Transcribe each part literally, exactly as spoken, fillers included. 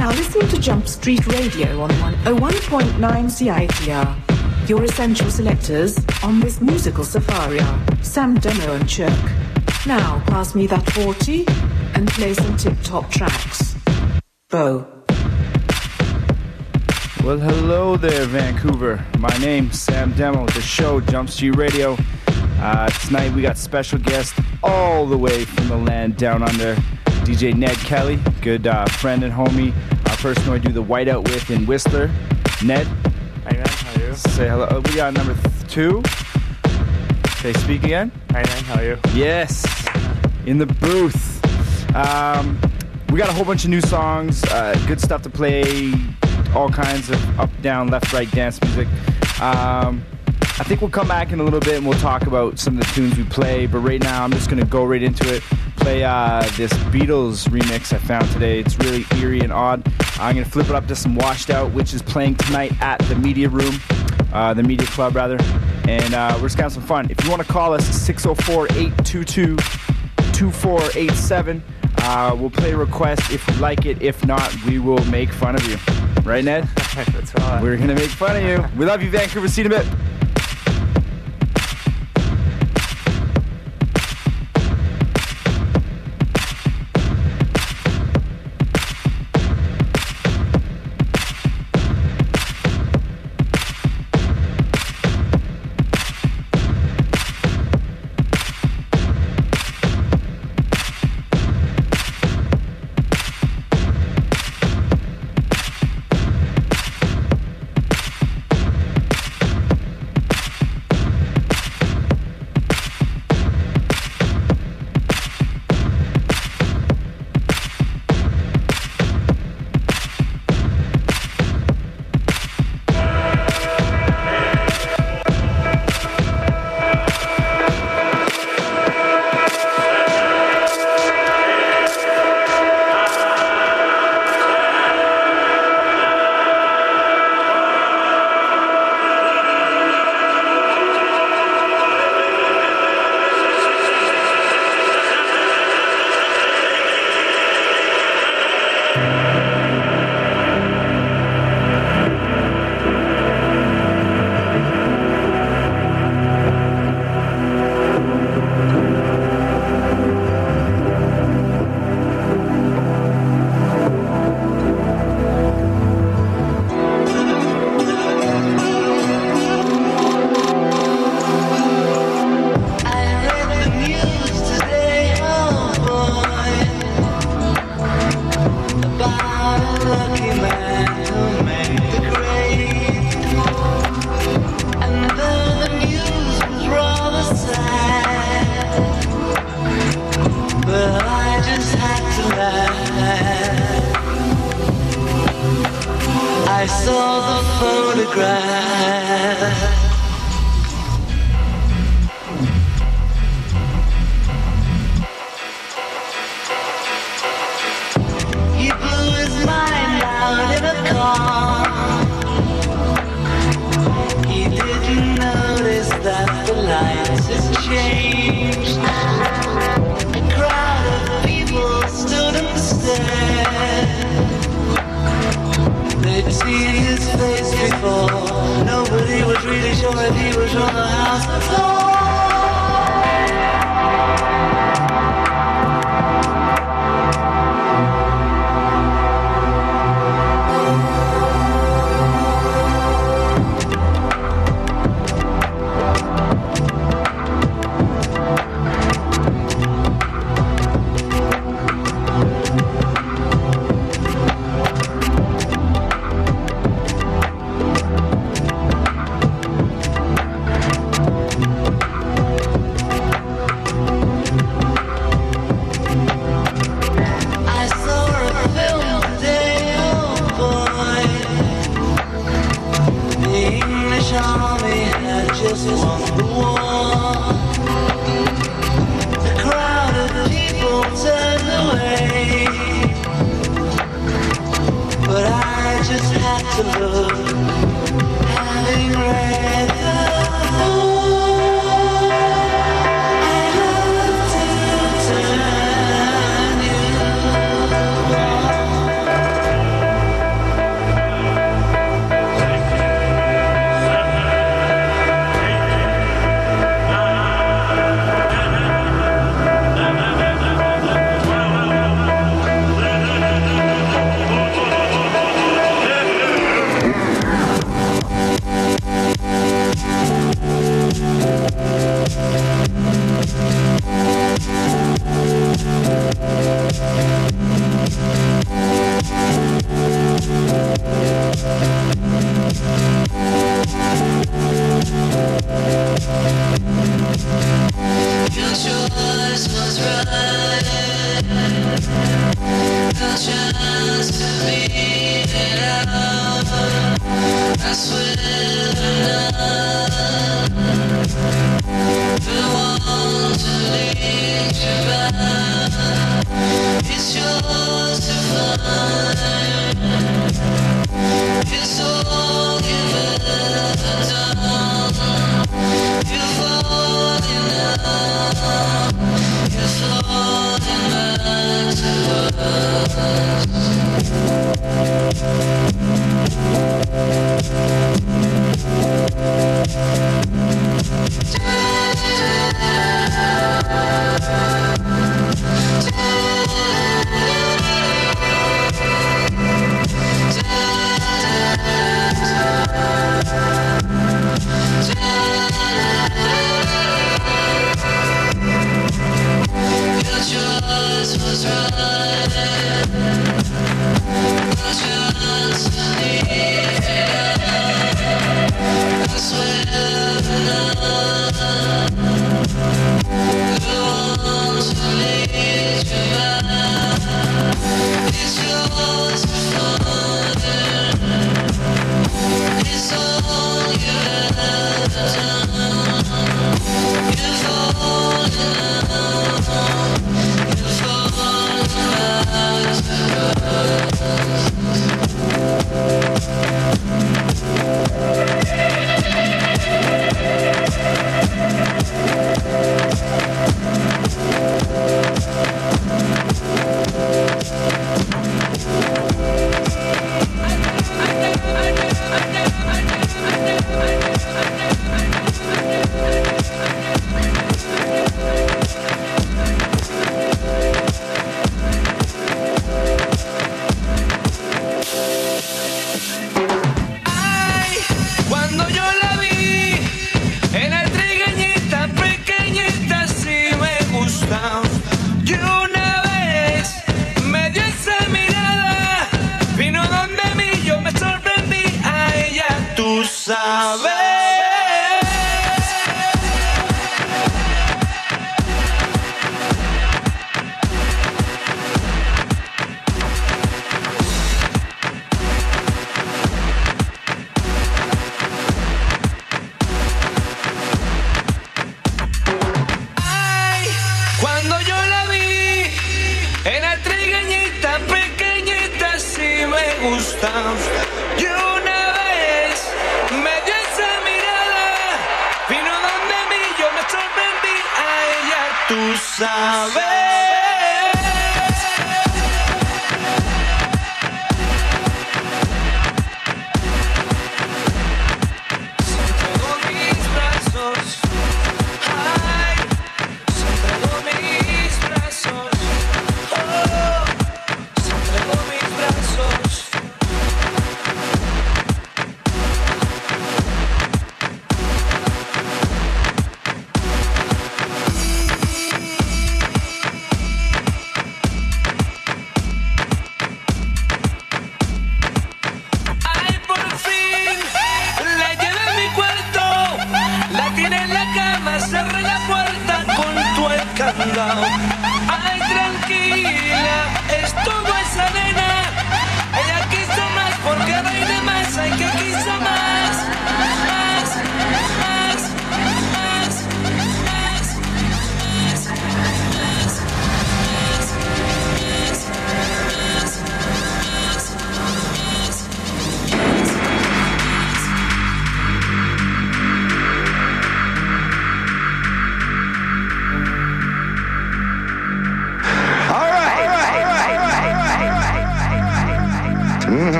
now listening to Jump Street Radio on oh one point nine C I T R. Your essential selectors on this musical safari are Sam Demo and Chuck. Now pass me that forty and play some tip-top tracks. Bo. Well, hello there, Vancouver. My name's Sam Demo. The show, Jump Street Radio. Uh, tonight we got special guest all the way from the land down under, D J Ned Kelly, good uh, friend and homie, a person who I do the Whiteout with in Whistler. Ned. Hey man, how are you? Say hello. Oh, we got number th- two. Okay, speak again. Hey man, how are you? Yes, in the booth. Um, we got a whole bunch of new songs, uh, good stuff to play, all kinds of up, down, left, right dance music. Um, I think we'll come back in a little bit and we'll talk about some of the tunes we play, but right now I'm just going to go right into it. Play uh, this Beatles remix I found today. It's really eerie and odd. I'm going to flip it up to some Washed Out, which is playing tonight at the Media Room, uh, the Media Club rather, and uh, we're just going to have some fun. If you want to call us, six oh four, eight two two, two four eight seven. Uh, we'll play a request if you like it. If not, we will make fun of you. Right, Ned? That's right. We're going to make fun of you. We love you, Vancouver. See you in a bit.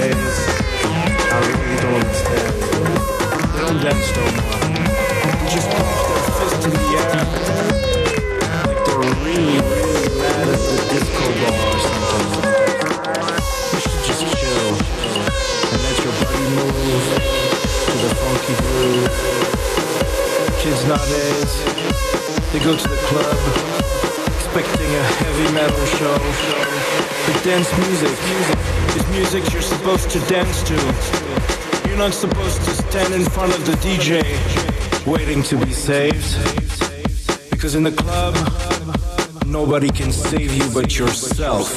nowadays, I really don't understand. They don't dance no more. They just pump their fist in the air, like they're really, really mad at the disco ball or something. You should just chill and let your body move to the funky groove. Kids nowadays, they go to the club expecting a heavy metal show. But dance music is music you're supposed to dance to. You're not supposed to stand in front of the D J waiting to be saved. Because in the club, nobody can save you but yourself.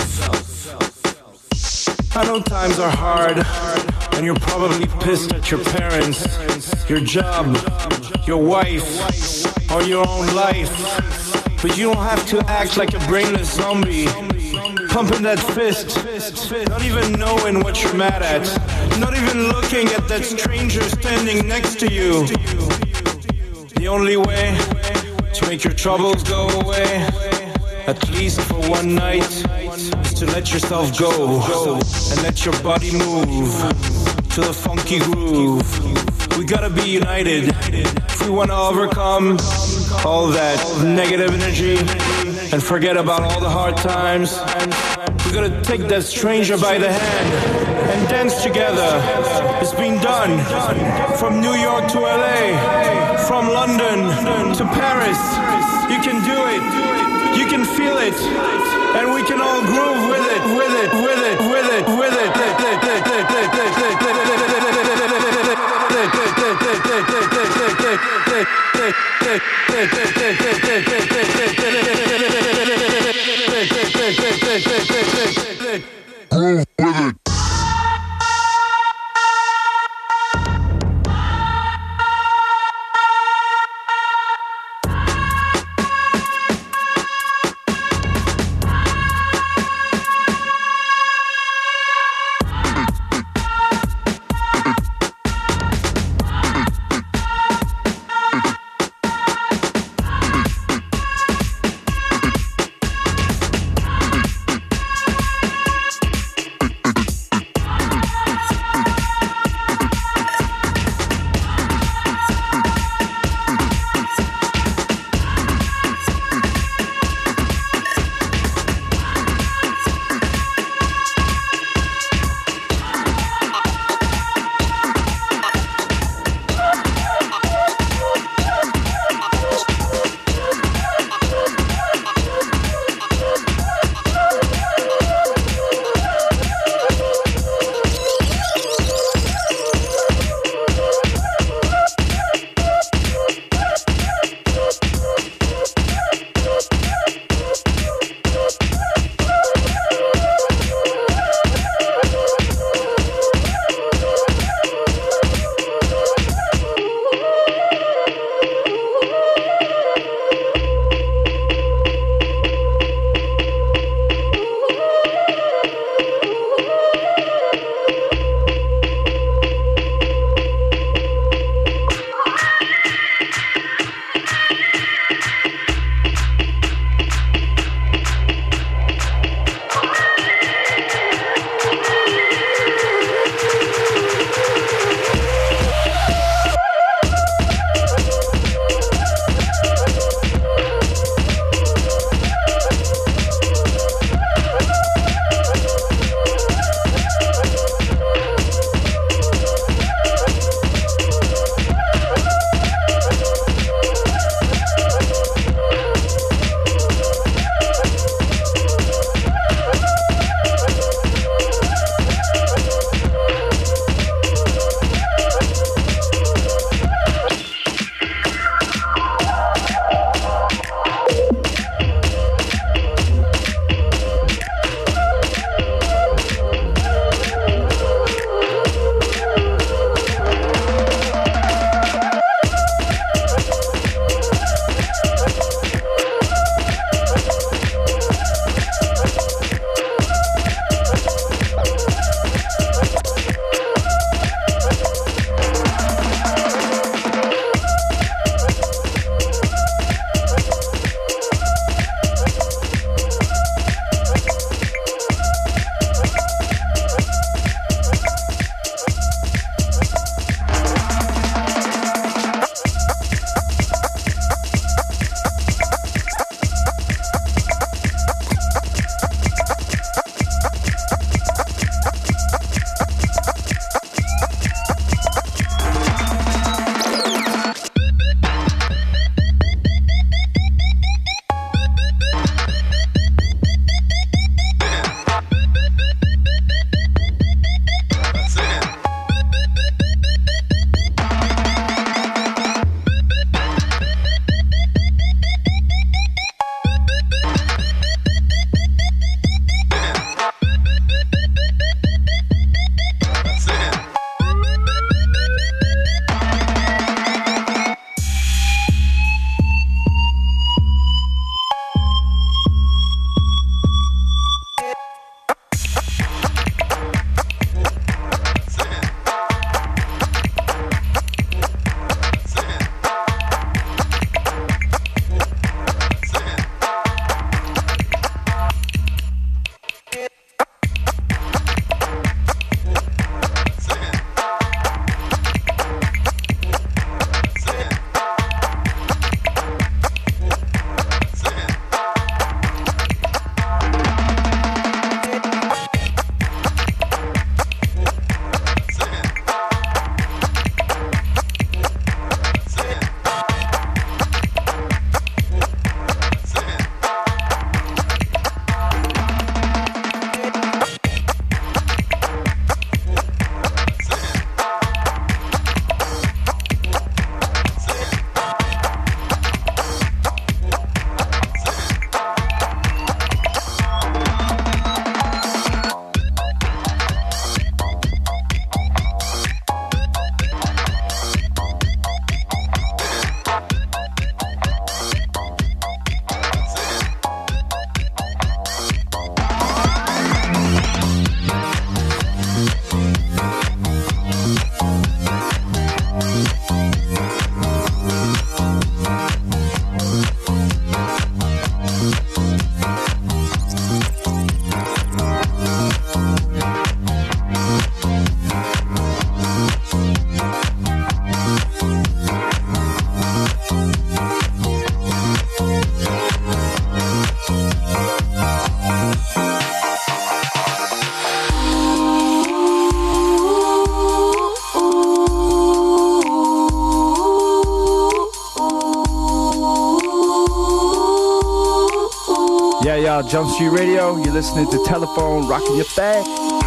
I know times are hard, and you're probably pissed at your parents, your job, your wife, or your own life. But you don't have to act like a brainless zombie, pumping that fist, not even knowing what you're mad at, not even looking at that stranger standing next to you. The only way to make your troubles go away, at least for one night, is to let yourself go and let your body move to the funky groove. We gotta be united if we wanna overcome all that negative energy and forget about all the hard times. We gotta take that stranger by the hand and dance together. It's been done from New York to L A, from London to Paris. You can do it, you can feel it, and we can all groove with it, with it, with it, with it, with it. Groove with it. Jump Street Radio. You're listening to Telephone, rocking your bag.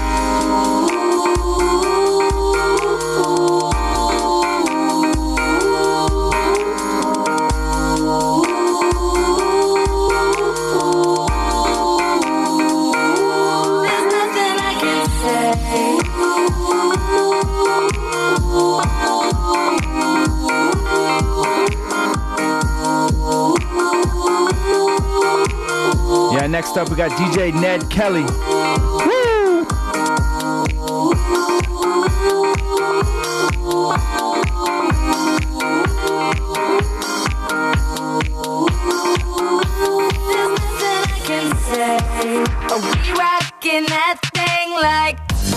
Yeah, next up we got D J Ned Kelly. Woo! Are we rocking that thing like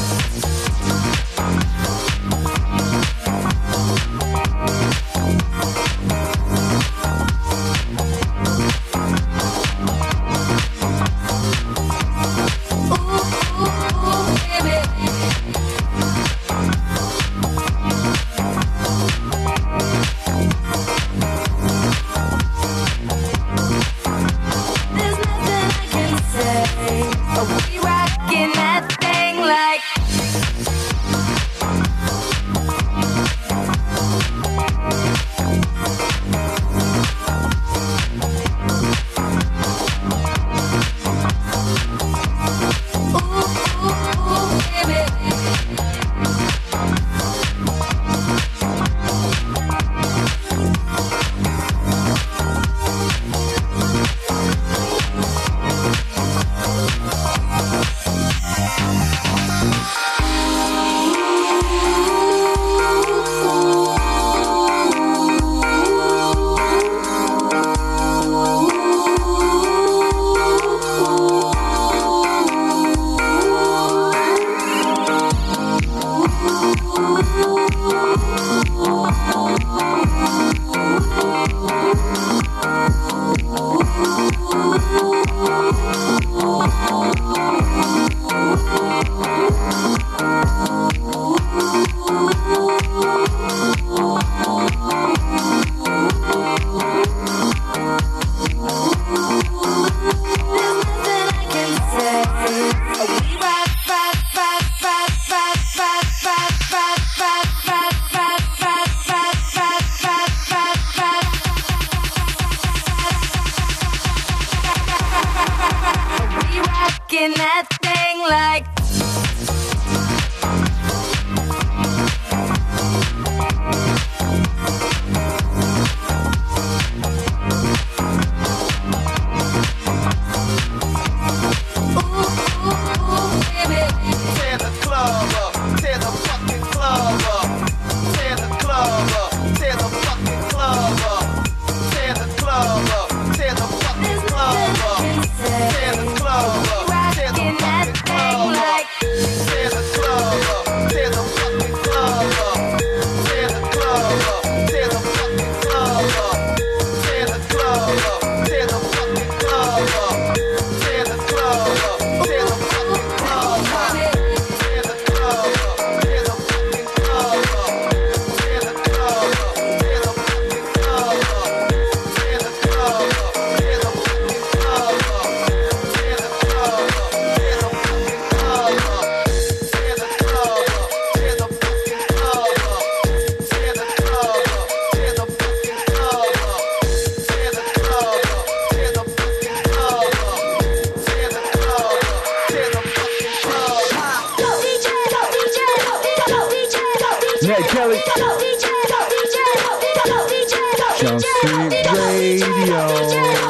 that thing like Ned Kelly. Jump Street Radio.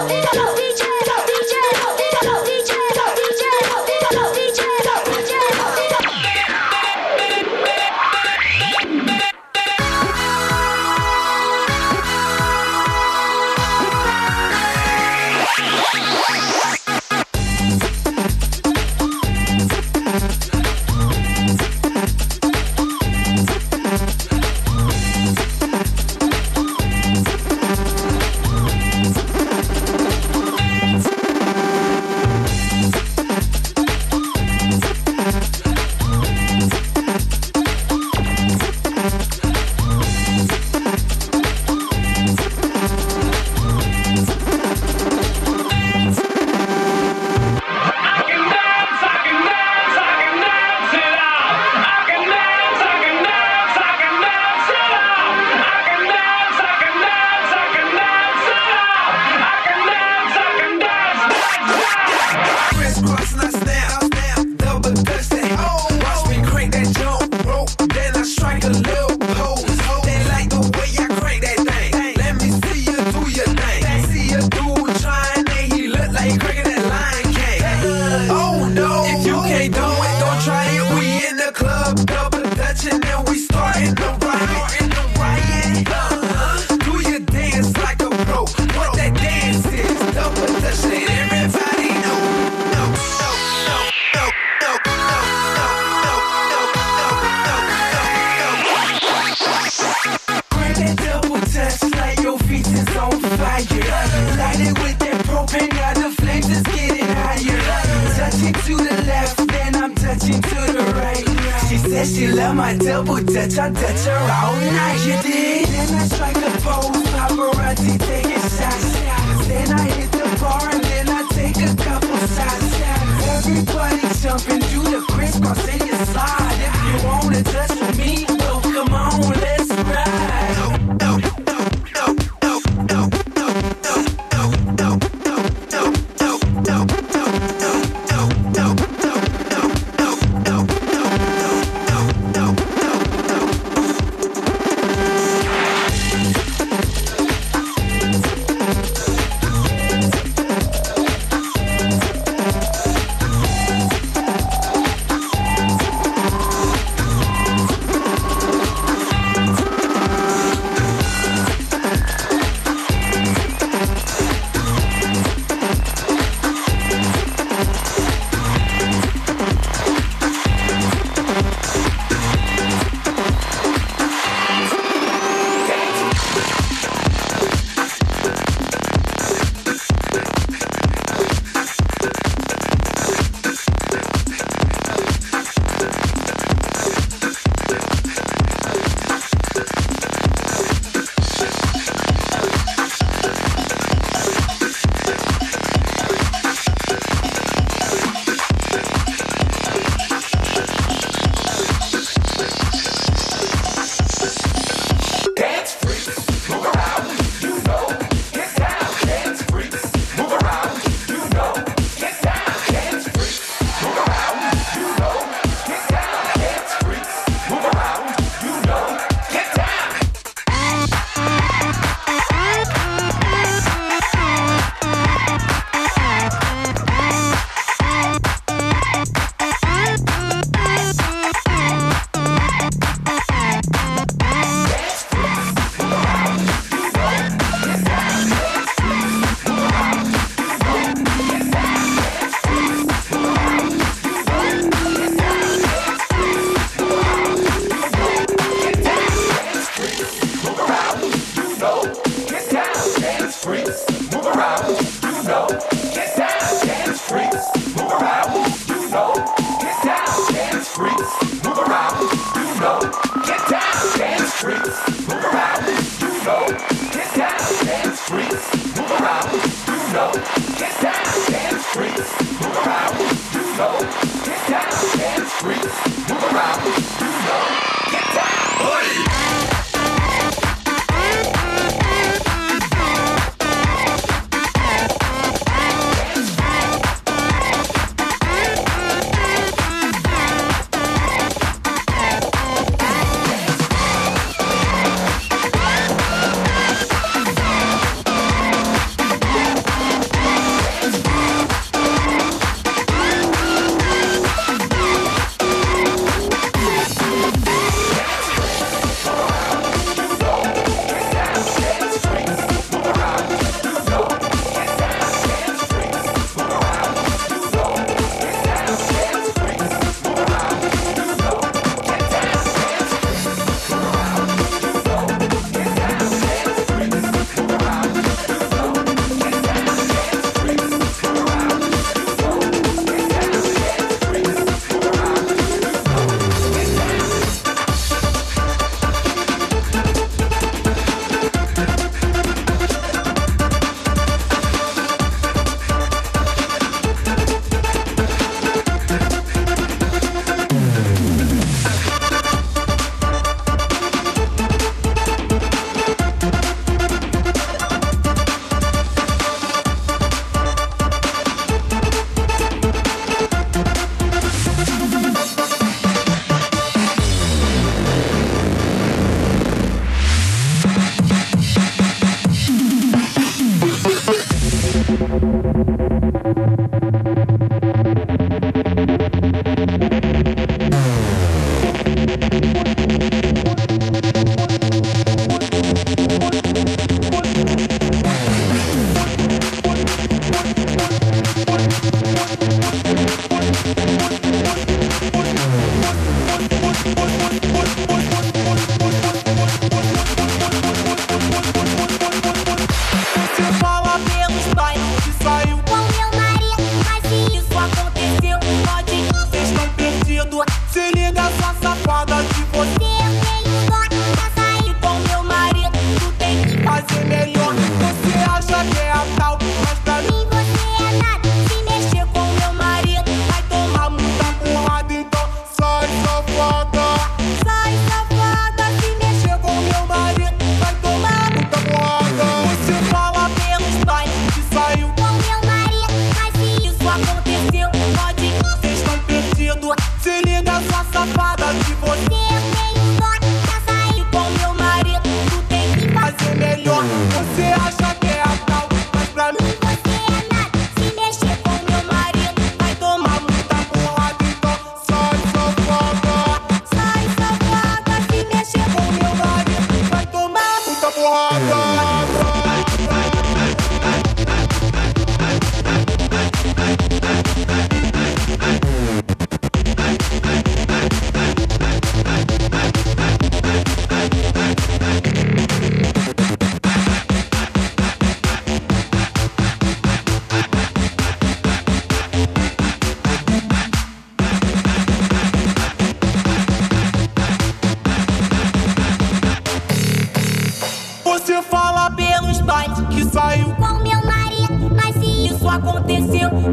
touching to the right. She said she love my double dutch, I touch her all night. You dig? Then I strike a pose, paparazzi taking shots. Then I hit the bar and then I take a couple shots. Everybody jumping, do the crisscross and you slide. If you wanna touch with me, well come on, let's ride.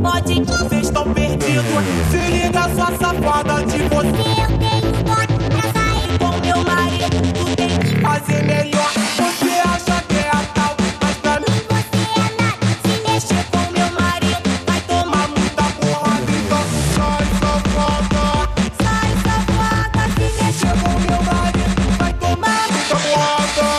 pode. Vocês estão perdidos. Se liga, sua safada de você. Eu tenho voto pra sair com meu marido. Tu tem que fazer melhor. Você acha que é a tal, mas pra mim você é nada. Se mexer com meu marido, vai tomar muita porrada. Então sai safada, sai safada. Se mexer com meu marido, vai tomar muita porrada.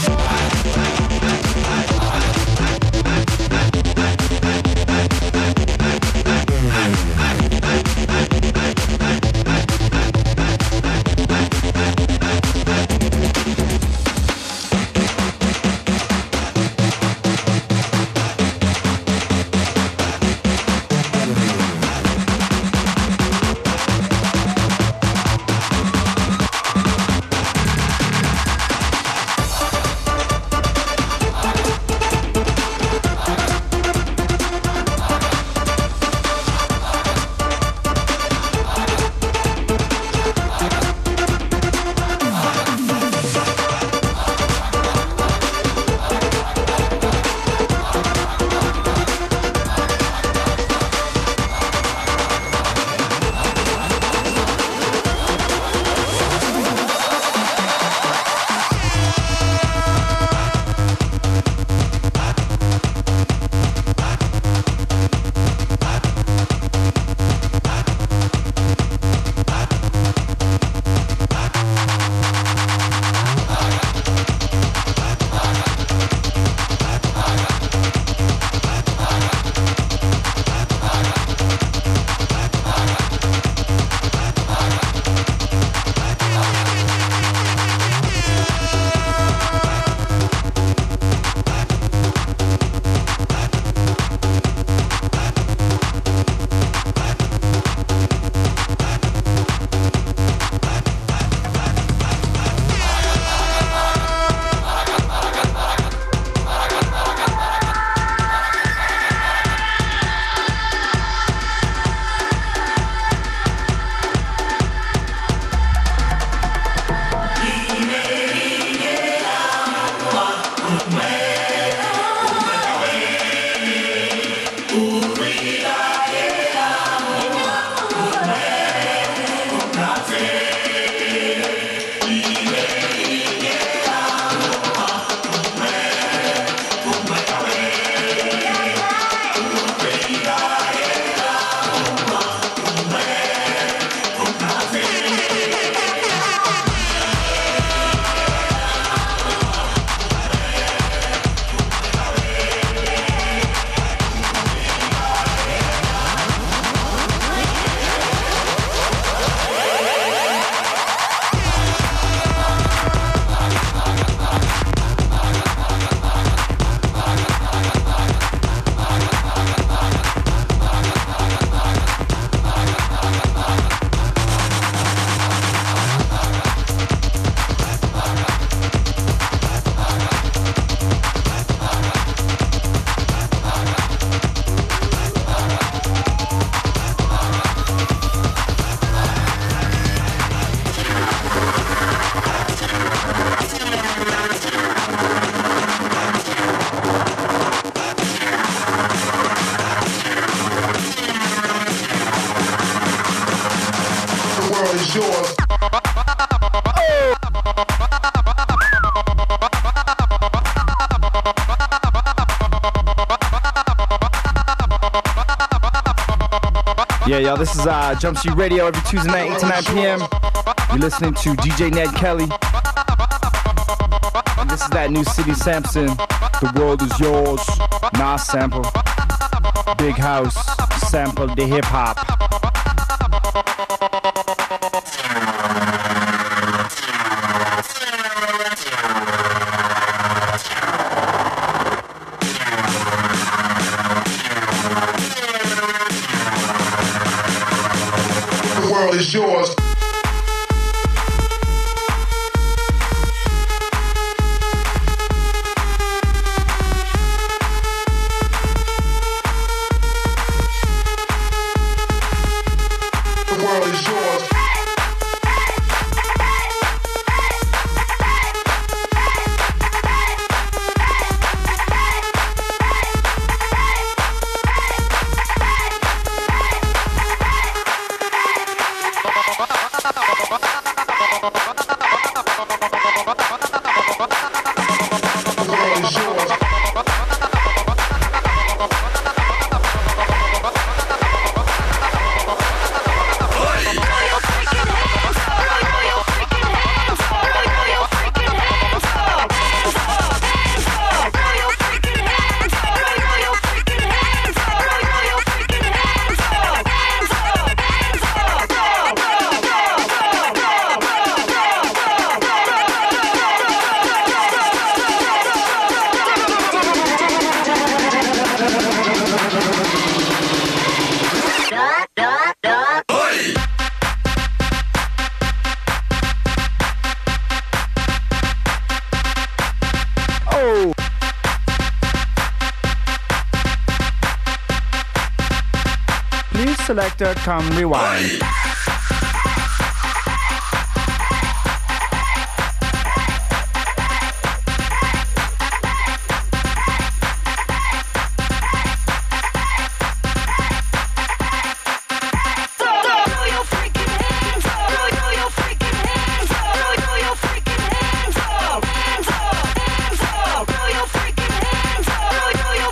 Yeah, y'all, this is uh, Jump Street Radio every Tuesday night, eight to nine p.m. You're listening to D J Ned Kelly. And this is that new City Sampson, The World Is Yours, Nas sample. Big House, sample the hip hop. The world is yours. Selector, come rewind.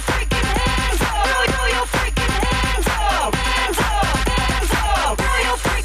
Hands up,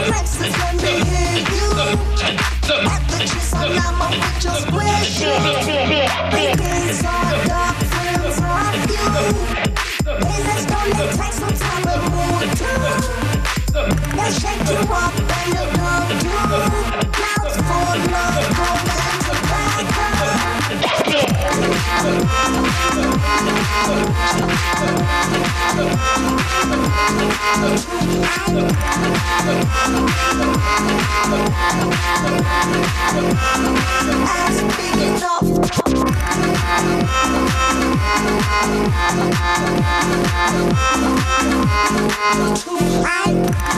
Rex's gonna hear you. At the kiss on I'ma put your square shit. Baby's all dark, friends off you. And it's gonna take some time to move too. They'll shake you up and you'll love you. Mouths full of love, romance, tobacco. As big enough. Too high.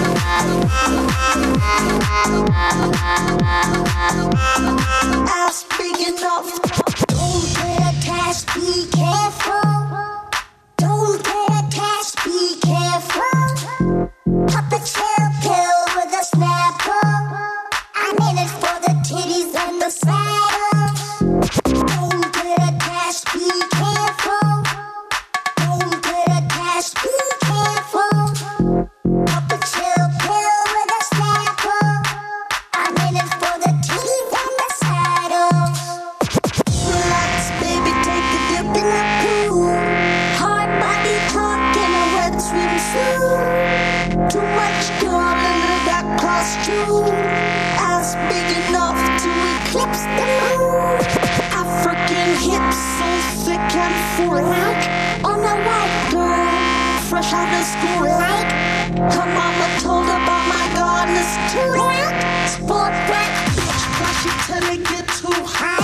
As big enough. Don't get attached, be careful. Don't get attached, be careful. Puppet shell pill with a snapper. I'm in it for the titties and the saddle. Don't get attached, be careful. Don't get attached, be careful. Puppet shell pill with a snapper. I'm in it for the titties and the saddle. Relax, baby, take a dip in the pool. Hard body talk in a wet swimsuit. Too much girl in that costume. Ass big enough to eclipse the moon. African hips so thick and full like on a white girl, fresh out of school like. Her mama told her about my gardeners too like. Sport black bitch, why she tell me get too high?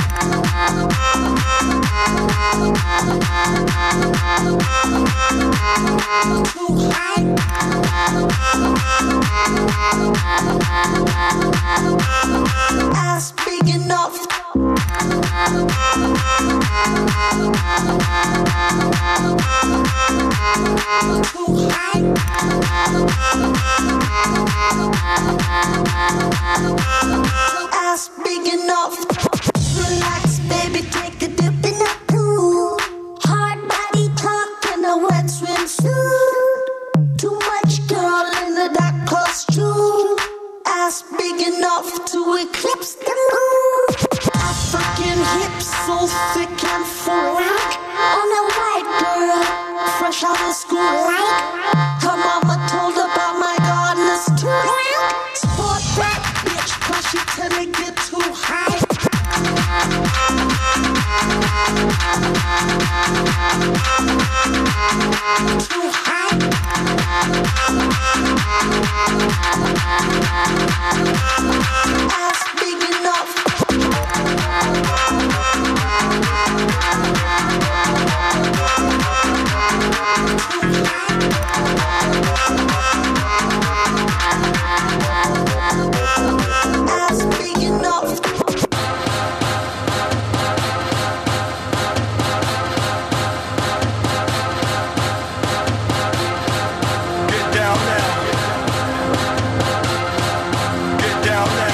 Too high. Ass big enough. Too high. Ass big enough. Relax, baby, take a dip in the pool. Hard body talk in a wet swimsuit. Too much girl in a dark costume. Ass big enough to eclipse the moon. African hips so thick and full like on a white girl, fresh out of school like. Her mama told her about my gardeners too like. Sport black bitch, cause she tell me get too high. Too high. Ass big enough. Ass big enough. Get down now. Get down now.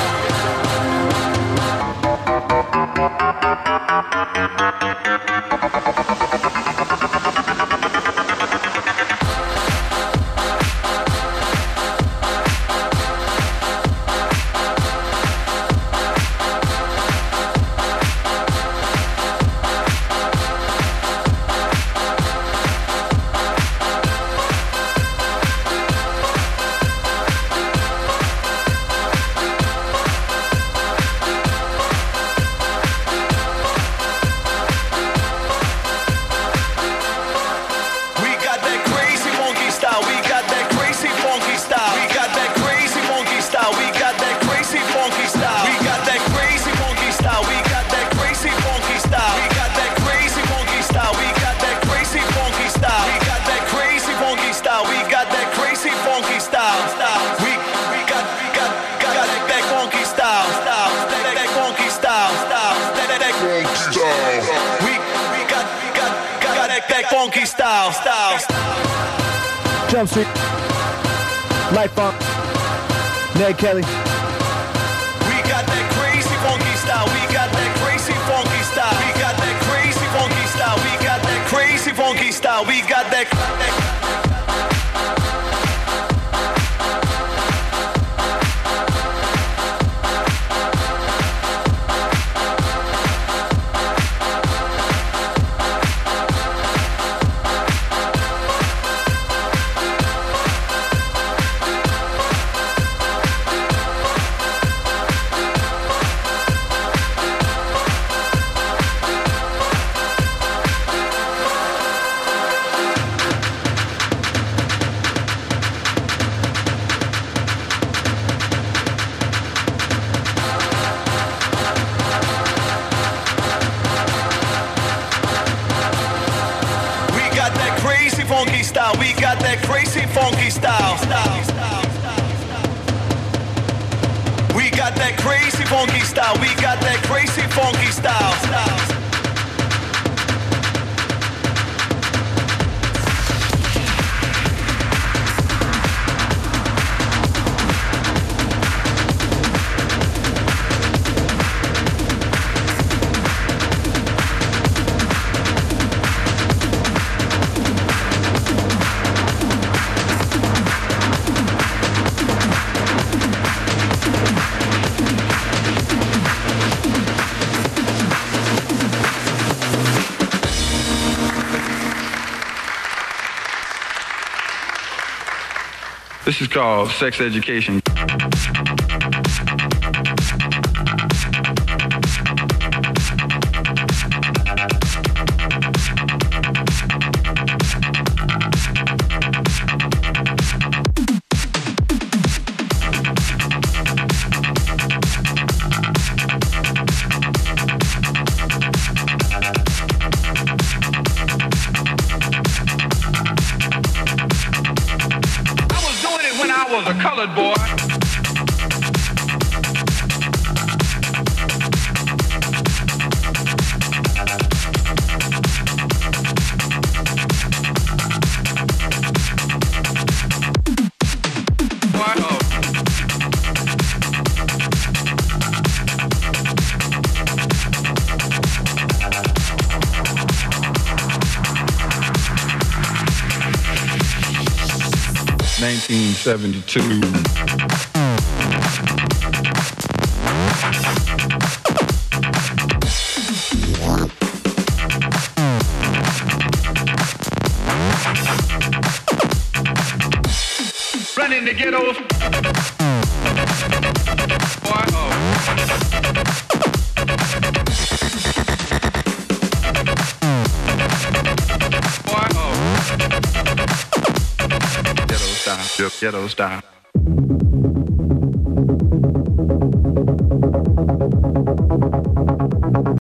funky style, style, style. Jump Street, Light Funk, Ned Kelly. We got that crazy funky style. We got that crazy funky style. We got that crazy funky style. We got that crazy funky style. We got that. that that crazy funky style. We got that crazy funky style. We got that crazy funky style. This is called Sex Education. Colored boy. nineteen seventy-two. Running the ghettos. Boy, oh. Boy, oh. Ghetto style, ghetto style.